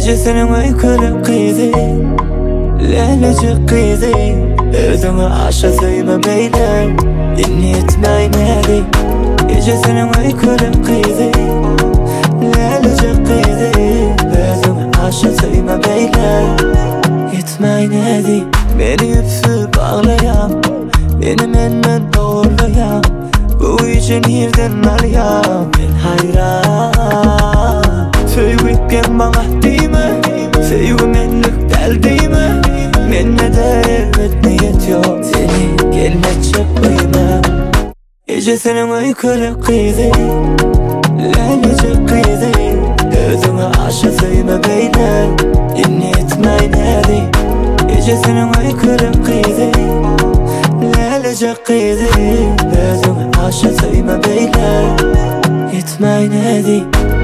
Gece senin uykulu kıydı, leylecik kıydı. Özümü aşağı söyleme beyler, inni etmeyin hadi. Gece senin uykulu kıydı, leylecik kıydı. Özümü aşağı söyleme beyler, etmeyin hadi. Beni öpüp ağlayan, beni menden doğrulayan, bu için yerden alıyan ben hayran. Söyleyip bana değil mi? Sevgi menlik del değil mi? Men ne devlet niyet yok, seni gelmeyecek uyuma. Gece senin uykulu kıydı, leylecik kıydı. Özümü aşağı söyleme beyler, inni etmeyin hadi. Gece senin uykulu kıydı, leylecik kıydı. Özümü aşağı söyleme beyler, etmeyin hadi.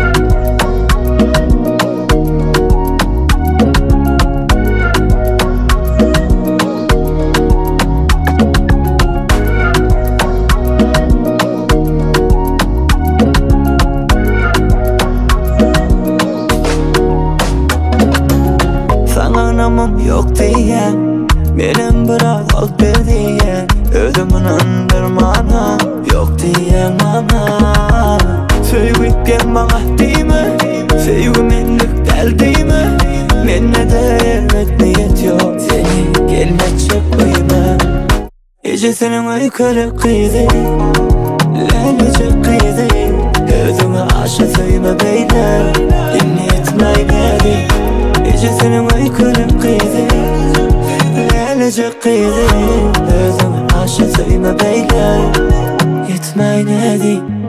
Anamım yok diyen, benim bırak ol bir diyen, ödümün andırmana yok diyen ana. Söyleyip bana değil mi? Sevgi menlik del değil mi? Men ne devlet niyet yok, seni gelmeyecek uyuma. Gece senin uykulu kıydı, leylecik kıydı. Özümü aşağı söyleme beyler, inni etmeyin hadi. Gece senin uykulu kıydı, leylecik kıydı. Özümü aşağı söyleme beyler, etmeyin hadi.